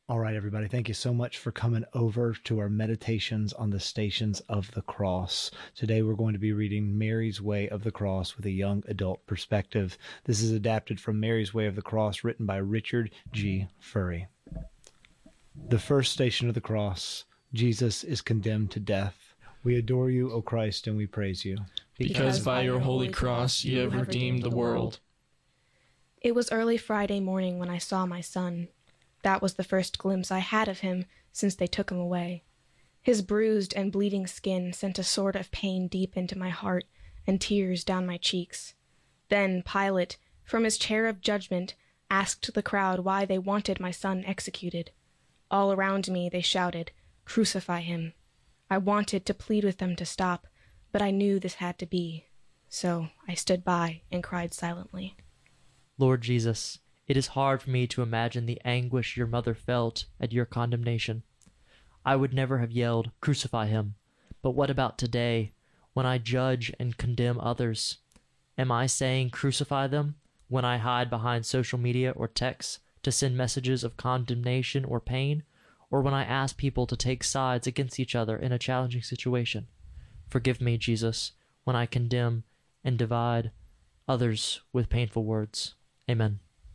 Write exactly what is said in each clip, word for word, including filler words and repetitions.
All right, everybody. Thank you so much for coming over to our meditations on the Stations of the Cross. Today we're going to be reading Mary's Way of the Cross with a young adult perspective. This is adapted from Mary's Way of the Cross, written by Richard G. Furry. The first station of the cross. Jesus is condemned to death. We adore you, O Christ, and we praise you. Because by your holy cross you have redeemed the world. It was early Friday morning when I saw my son. That was the first glimpse I had of him since they took him away. His bruised and bleeding skin sent a sort of pain deep into my heart and tears down my cheeks. Then Pilate, from his chair of judgment, asked the crowd why they wanted my son executed. All around me they shouted, "Crucify him." I wanted to plead with them to stop, but I knew this had to be. So I stood by and cried silently. Lord Jesus, it is hard for me to imagine the anguish your mother felt at your condemnation. I would never have yelled, "Crucify him." But what about today, when I judge and condemn others? Am I saying crucify them when I hide behind social media or texts to send messages of condemnation or pain, or when I ask people to take sides against each other in a challenging situation? Forgive me, Jesus, when I condemn and divide others with painful words. Amen.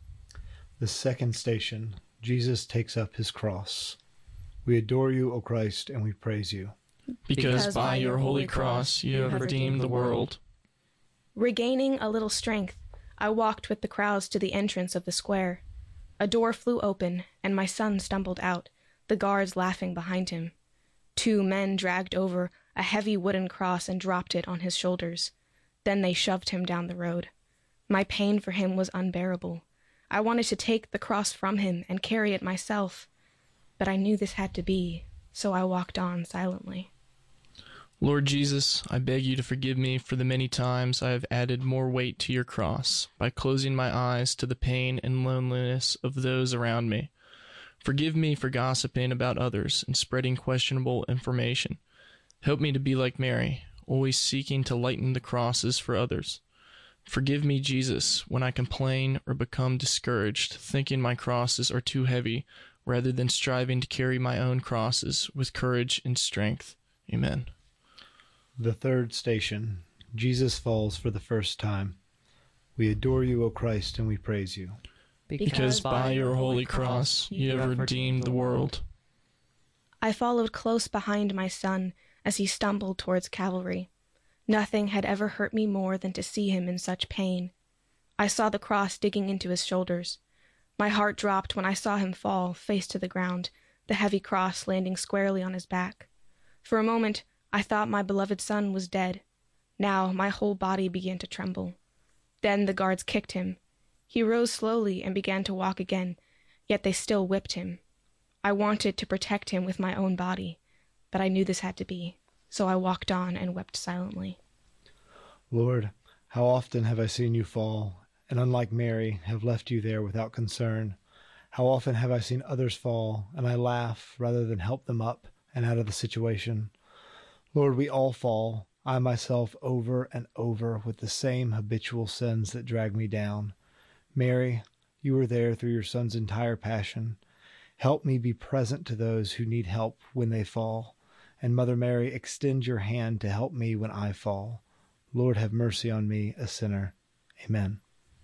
The second station. Jesus takes up his cross. We adore you, O Christ, and we praise you. Because, because by your holy cross you have redeemed the world. Regaining a little strength, I walked with the crowds to the entrance of the square. A door flew open, and my son stumbled out, the guards laughing behind him. Two men dragged over a heavy wooden cross and dropped it on his shoulders. Then they shoved him down the road. My pain for him was unbearable. I wanted to take the cross from him and carry it myself, but I knew this had to be, so I walked on silently. Lord Jesus, I beg you to forgive me for the many times I have added more weight to your cross by closing my eyes to the pain and loneliness of those around me. Forgive me for gossiping about others and spreading questionable information. Help me to be like Mary, always seeking to lighten the crosses for others. Forgive me, Jesus, when I complain or become discouraged, thinking my crosses are too heavy, rather than striving to carry my own crosses with courage and strength. Amen. The third station. Jesus falls for the first time. We adore you, O Christ, and we praise you. Because, because by your holy cross you have redeemed the world. I followed close behind my son as he stumbled towards Calvary. Nothing had ever hurt me more than to see him in such pain. I saw the cross digging into his shoulders. My heart dropped when I saw him fall, face to the ground, the heavy cross landing squarely on his back. For a moment, I thought my beloved son was dead. Now my whole body began to tremble. Then the guards kicked him. He rose slowly and began to walk again, yet they still whipped him. I wanted to protect him with my own body, but I knew this had to be. So I walked on and wept silently. Lord, how often have I seen you fall, and unlike Mary, have left you there without concern? How often have I seen others fall, and I laugh rather than help them up and out of the situation? Lord, we all fall, I myself over and over, with the same habitual sins that drag me down. Mary, you were there through your Son's entire passion. Help me be present to those who need help when they fall. And Mother Mary, extend your hand to help me when I fall. Lord, have mercy on me, a sinner. Amen.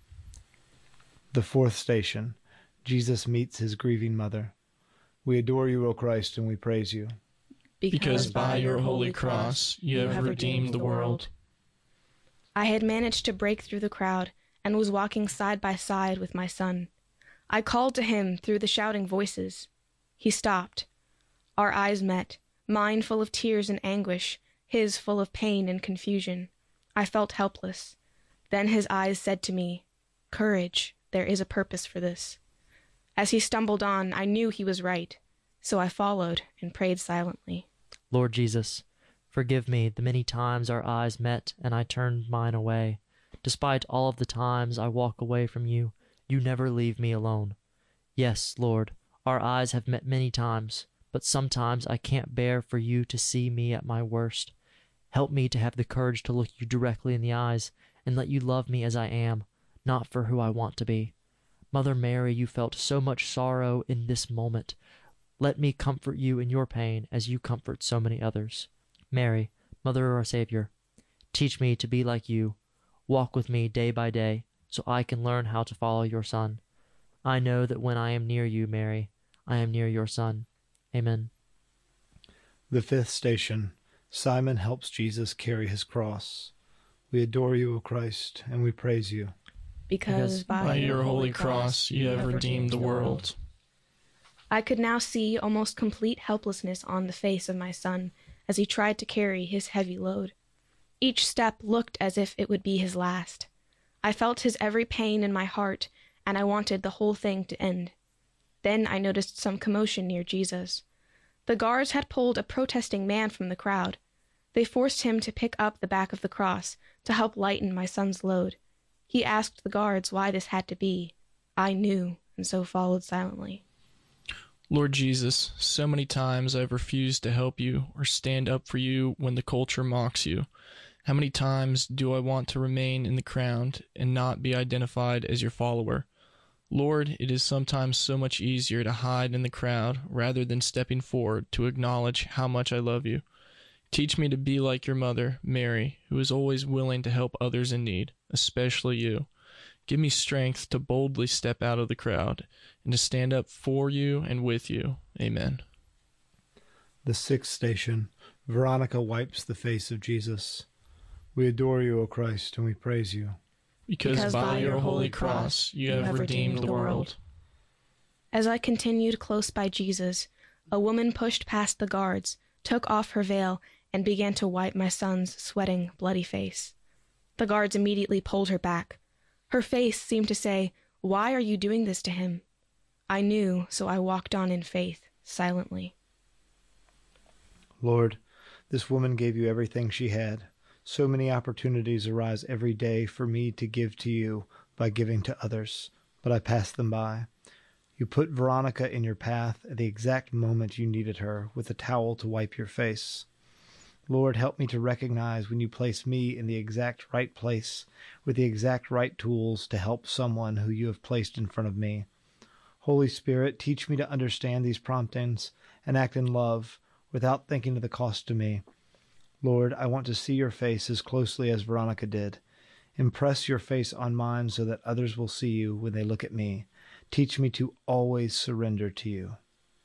The fourth station. Jesus meets his grieving mother. We adore you, O Christ, and we praise you. Because, because by your holy cross you have, have redeemed the world. I had managed to break through the crowd and was walking side by side with my son. I called to him through the shouting voices. He stopped. Our eyes met. Mine full of tears and anguish, his full of pain and confusion. I felt helpless. Then his eyes said to me, "Courage, there is a purpose for this." As he stumbled on, I knew he was right, so I followed and prayed silently. Lord Jesus, forgive me the many times our eyes met and I turned mine away. Despite all of the times I walk away from you, you never leave me alone. Yes, Lord, our eyes have met many times, but sometimes I can't bear for you to see me at my worst. Help me to have the courage to look you directly in the eyes and let you love me as I am, not for who I want to be. Mother Mary, you felt so much sorrow in this moment. Let me comfort you in your pain as you comfort so many others. Mary, Mother of our Savior, teach me to be like you. Walk with me day by day so I can learn how to follow your Son. I know that when I am near you, Mary, I am near your Son. Amen. The fifth station. Simon helps Jesus carry his cross. We adore you, O Christ, and we praise you. Because, Because by, By your your holy cross you have redeemed the world. I could now see almost complete helplessness on the face of my son as he tried to carry his heavy load. Each step looked as if it would be his last. I felt his every pain in my heart, and I wanted the whole thing to end. Then I noticed some commotion near Jesus. The guards had pulled a protesting man from the crowd. They forced him to pick up the back of the cross to help lighten my son's load. He asked the guards why this had to be. I knew, and so followed silently. Lord Jesus, so many times I've refused to help you or stand up for you when the culture mocks you. How many times do I want to remain in the crowd and not be identified as your follower? Lord, it is sometimes so much easier to hide in the crowd rather than stepping forward to acknowledge how much I love you. Teach me to be like your mother, Mary, who is always willing to help others in need, especially you. Give me strength to boldly step out of the crowd and to stand up for you and with you. Amen. The sixth station. Veronica wipes the face of Jesus. We adore you, O Christ, and we praise you. Because, because by your holy cross you have redeemed the world. As I continued close by Jesus, a woman pushed past the guards, took off her veil, and began to wipe my son's sweating, bloody face. The guards immediately pulled her back. Her face seemed to say, "Why are you doing this to him?" I knew, so I walked on in faith, silently. Lord, this woman gave you everything she had. So many opportunities arise every day for me to give to you by giving to others, but I pass them by. You put Veronica in your path at the exact moment you needed her, with a towel to wipe your face. Lord, help me to recognize when you place me in the exact right place, with the exact right tools to help someone who you have placed in front of me. Holy Spirit, teach me to understand these promptings and act in love without thinking of the cost to me. Lord, I want to see your face as closely as Veronica did. Impress your face on mine so that others will see you when they look at me. Teach me to always surrender to you.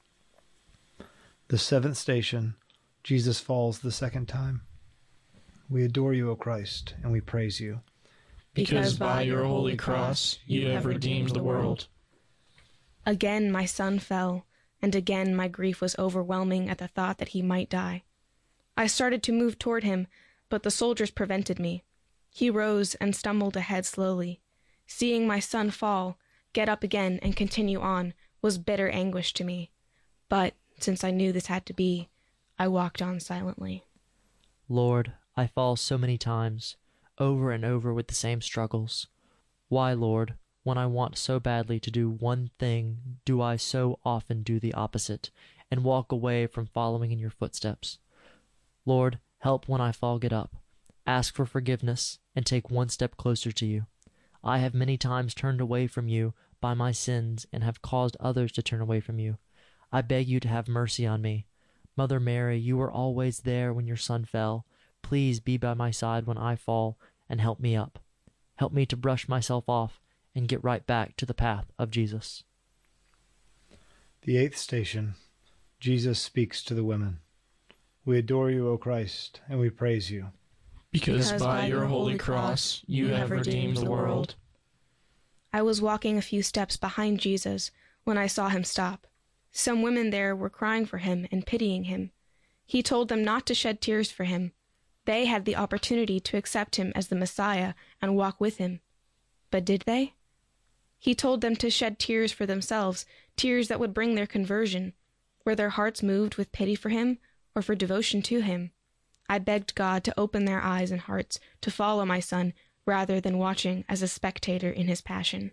The seventh station. Jesus falls the second time. We adore you, O Christ, and we praise you. Because by your holy cross you have redeemed the world. Again my son fell, and again my grief was overwhelming at the thought that he might die. I started to move toward him, but the soldiers prevented me. He rose and stumbled ahead slowly. Seeing my son fall, get up again, and continue on was bitter anguish to me. But, since I knew this had to be, I walked on silently. Lord, I fall so many times, over and over with the same struggles. Why, Lord, when I want so badly to do one thing, do I so often do the opposite, and walk away from following in your footsteps? Lord, help when I fall get up, ask for forgiveness, and take one step closer to you. I have many times turned away from you by my sins and have caused others to turn away from you. I beg you to have mercy on me. Mother Mary, you were always there when your son fell. Please be by my side when I fall and help me up. Help me to brush myself off and get right back to the path of Jesus. The eighth station. Jesus speaks to the women. We adore you, O Christ, and we praise you. Because, because by your holy cross you have redeemed the world. I was walking a few steps behind Jesus when I saw him stop. Some women there were crying for him and pitying him. He told them not to shed tears for him. They had the opportunity to accept him as the Messiah and walk with him. But did they? He told them to shed tears for themselves, tears that would bring their conversion. Were their hearts moved with pity for him or for devotion to him? I begged God to open their eyes and hearts to follow my son rather than watching as a spectator in his passion.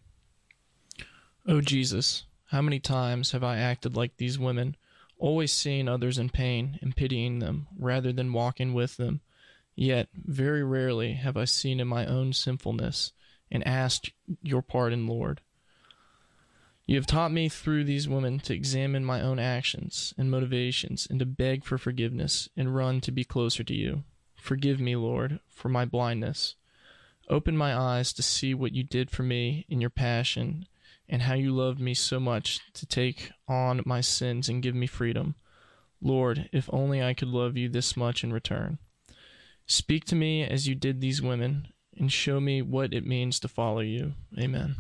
O Jesus, how many times have I acted like these women, always seeing others in pain and pitying them rather than walking with them? Yet very rarely have I seen in my own sinfulness and asked your pardon, Lord. You have taught me through these women to examine my own actions and motivations and to beg for forgiveness and run to be closer to you. Forgive me, Lord, for my blindness. Open my eyes to see what you did for me in your passion and how you loved me so much to take on my sins and give me freedom. Lord, if only I could love you this much in return. Speak to me as you did these women and show me what it means to follow you. Amen.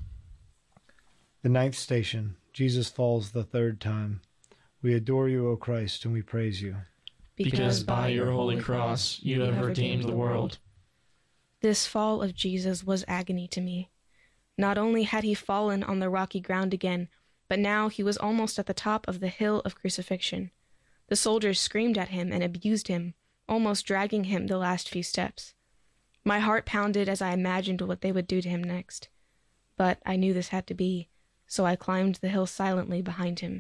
The ninth station, Jesus falls the third time. We adore you, O Christ, and we praise you. Because by your holy cross you have redeemed the world. This fall of Jesus was agony to me. Not only had he fallen on the rocky ground again, but now he was almost at the top of the hill of crucifixion. The soldiers screamed at him and abused him, almost dragging him the last few steps. My heart pounded as I imagined what they would do to him next. But I knew this had to be, so I climbed the hill silently behind him.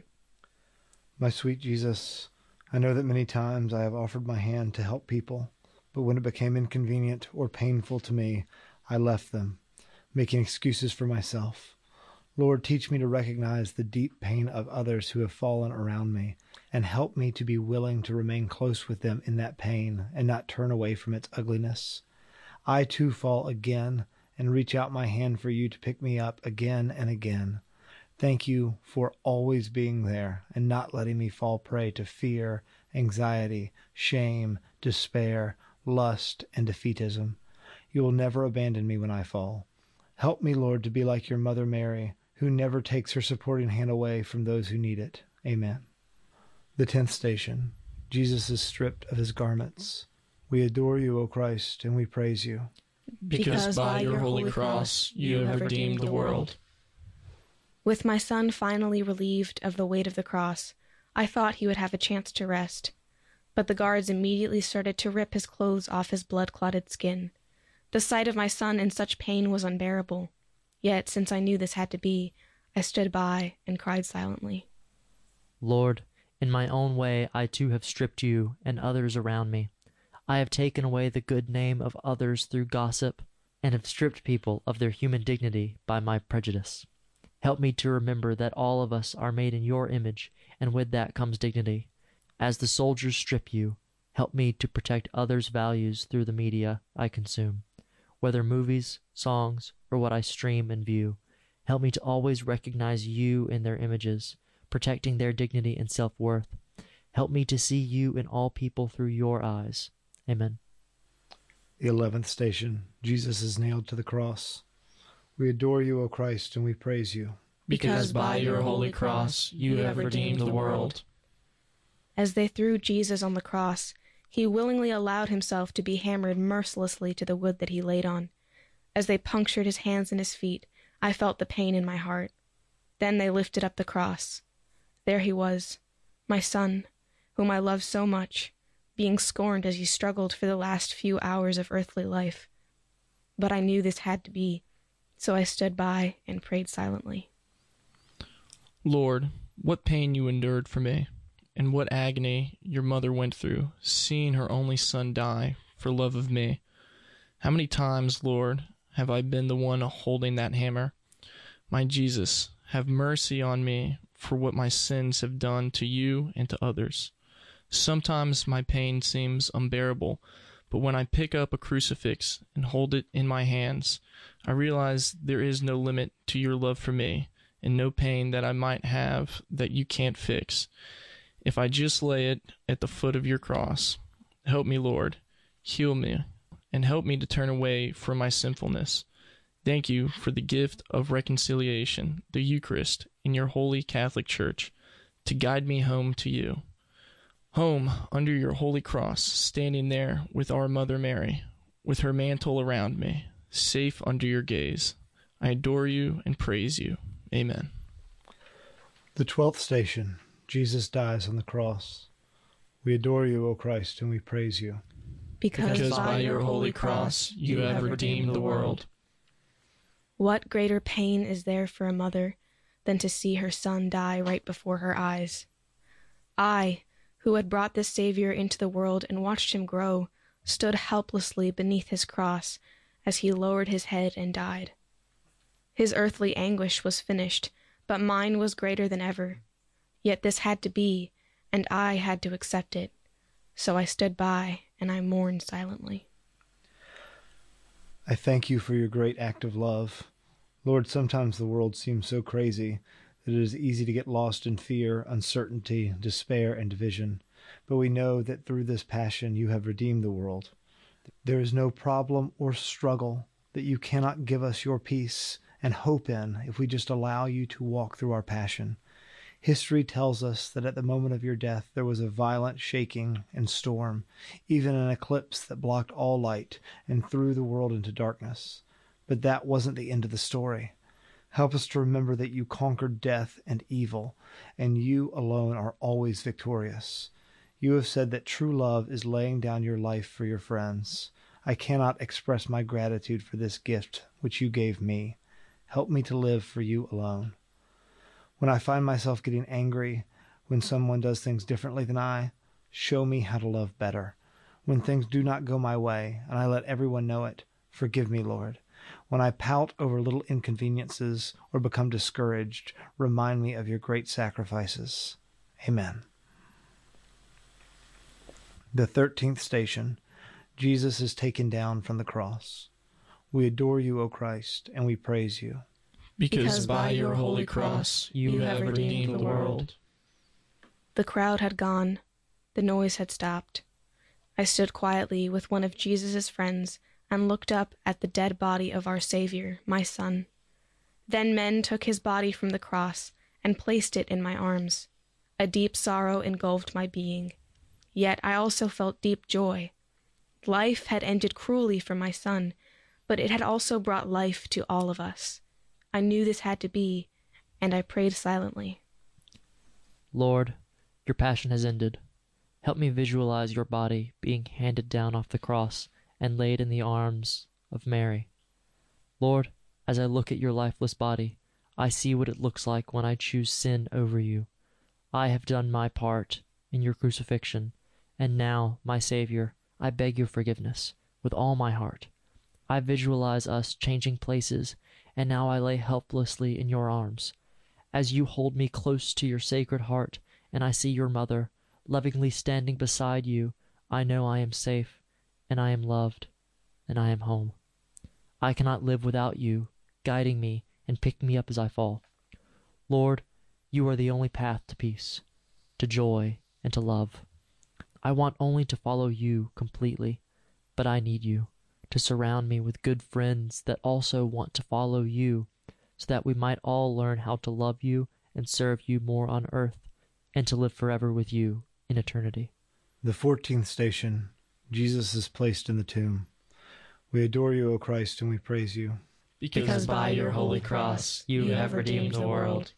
My sweet Jesus, I know that many times I have offered my hand to help people, but when it became inconvenient or painful to me, I left them, making excuses for myself. Lord, teach me to recognize the deep pain of others who have fallen around me, and help me to be willing to remain close with them in that pain and not turn away from its ugliness. I too fall again and reach out my hand for you to pick me up again and again. Thank you for always being there and not letting me fall prey to fear, anxiety, shame, despair, lust, and defeatism. You will never abandon me when I fall. Help me, Lord, to be like your Mother Mary, who never takes her supporting hand away from those who need it. Amen. The tenth station. Jesus is stripped of his garments. We adore you, O Christ, and we praise you. Because by your holy cross you have redeemed the world. With my son finally relieved of the weight of the cross, I thought he would have a chance to rest. But the guards immediately started to rip his clothes off his blood-clotted skin. The sight of my son in such pain was unbearable. Yet, since I knew this had to be, I stood by and cried silently. Lord, in my own way I too have stripped you and others around me. I have taken away the good name of others through gossip, and have stripped people of their human dignity by my prejudice. Help me to remember that all of us are made in your image, and with that comes dignity. As the soldiers strip you, help me to protect others' values through the media I consume. Whether movies, songs, or what I stream and view, help me to always recognize you in their images, protecting their dignity and self-worth. Help me to see you in all people through your eyes. Amen. The eleventh station. Jesus is nailed to the cross. We adore you, O Christ, and we praise you. Because by your holy cross you have redeemed the world. As they threw Jesus on the cross, he willingly allowed himself to be hammered mercilessly to the wood that he laid on. As they punctured his hands and his feet, I felt the pain in my heart. Then they lifted up the cross. There he was, my son, whom I loved so much, being scorned as he struggled for the last few hours of earthly life. But I knew this had to be, so I stood by and prayed silently. Lord, what pain you endured for me, and what agony your mother went through, seeing her only son die for love of me. How many times, Lord, have I been the one holding that hammer? My Jesus, have mercy on me for what my sins have done to you and to others. Sometimes my pain seems unbearable, but when I pick up a crucifix and hold it in my hands, I realize there is no limit to your love for me, and no pain that I might have that you can't fix. If I just lay it at the foot of your cross, help me, Lord, heal me, and help me to turn away from my sinfulness. Thank you for the gift of reconciliation, the Eucharist, in your holy Catholic Church, to guide me home to you. Home under your holy cross, standing there with our Mother Mary, with her mantle around me, safe under your gaze. I adore you and praise you. Amen. The twelfth station. Jesus dies on the cross. We adore you, O Christ, and we praise you. Because, Because by your holy cross you have redeemed the world. What greater pain is there for a mother than to see her son die right before her eyes? I, who had brought this Savior into the world and watched him grow, stood helplessly beneath his cross as he lowered his head and died. His earthly anguish was finished, but mine was greater than ever. Yet this had to be, and I had to accept it. So I stood by, and I mourned silently. I thank you for your great act of love. Lord, sometimes the world seems so crazy that it is easy to get lost in fear, uncertainty, despair, and division. But we know that through this passion you have redeemed the world. There is no problem or struggle that you cannot give us your peace and hope in if we just allow you to walk through our passion. History tells us that at the moment of your death there was a violent shaking and storm, even an eclipse that blocked all light and threw the world into darkness. But that wasn't the end of the story. Help us to remember that you conquered death and evil, and you alone are always victorious. You have said that true love is laying down your life for your friends. I cannot express my gratitude for this gift which you gave me. Help me to live for you alone. When I find myself getting angry when someone does things differently than I, show me how to love better. When things do not go my way, and I let everyone know it, forgive me, Lord. When I pout over little inconveniences or become discouraged, remind me of your great sacrifices. Amen. The thirteenth station. Jesus is taken down from the cross. We adore you, O Christ, and we praise you. Because, Because by your holy cross you have redeemed the world. The crowd had gone. The noise had stopped. I stood quietly with one of Jesus' friends and looked up at the dead body of our Savior, my Son. Then men took his body from the cross and placed it in my arms. A deep sorrow engulfed my being. Yet I also felt deep joy. Life had ended cruelly for my son, but it had also brought life to all of us. I knew this had to be, and I prayed silently. Lord, your passion has ended. Help me visualize your body being handed down off the cross and laid in the arms of Mary. Lord, as I look at your lifeless body, I see what it looks like when I choose sin over you. I have done my part in your crucifixion, and now, my Savior, I beg your forgiveness with all my heart. I visualize us changing places, and now I lay helplessly in your arms. As you hold me close to your sacred heart, and I see your mother lovingly standing beside you, I know I am safe, and I am loved, and I am home. I cannot live without you, guiding me and picking me up as I fall. Lord, you are the only path to peace, to joy, and to love. I want only to follow you completely, but I need you to surround me with good friends that also want to follow you, so that we might all learn how to love you and serve you more on earth, and to live forever with you in eternity. The fourteenth station. Jesus is placed in the tomb. We adore you, O Christ, and we praise you. Because, Because by your holy cross you have redeemed the world.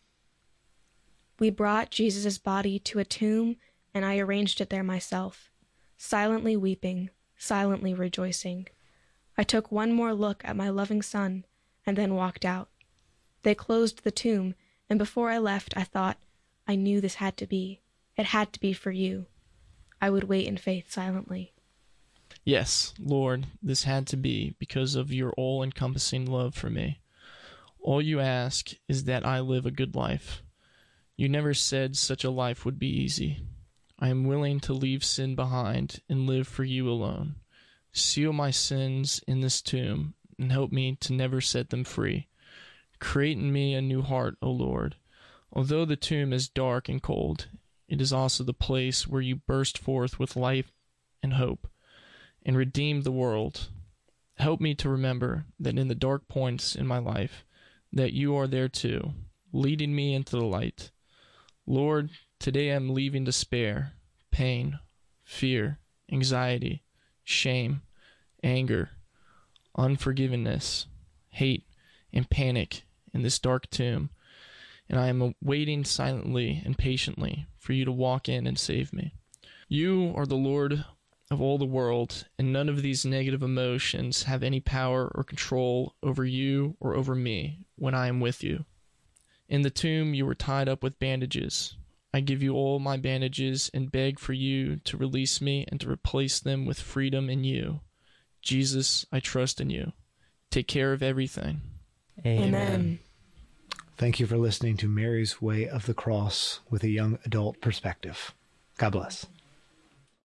We brought Jesus' body to a tomb, and I arranged it there myself, silently weeping, silently rejoicing. I took one more look at my loving son, and then walked out. They closed the tomb, and before I left I thought, I knew this had to be. It had to be for you. I would wait in faith silently. Yes, Lord, this had to be because of your all-encompassing love for me. All you ask is that I live a good life. You never said such a life would be easy. I am willing to leave sin behind and live for you alone. Seal my sins in this tomb and help me to never set them free. Create in me a new heart, O Lord. Although the tomb is dark and cold, it is also the place where you burst forth with life and hope and redeem the world. Help me to remember that in the dark points in my life, that you are there too, leading me into the light. Lord, today I'm leaving despair, pain, fear, anxiety, shame, anger, unforgiveness, hate, and panic in this dark tomb, and I am waiting silently and patiently for you to walk in and save me. You are the Lord of all the world, and none of these negative emotions have any power or control over you or over me when I am with you. In the tomb you were tied up with bandages. I give you all my bandages and beg for you to release me and to replace them with freedom in you. Jesus, I trust in you. Take care of everything. Amen. Amen. Thank you for listening to Mary's Way of the Cross with a young adult perspective. God bless.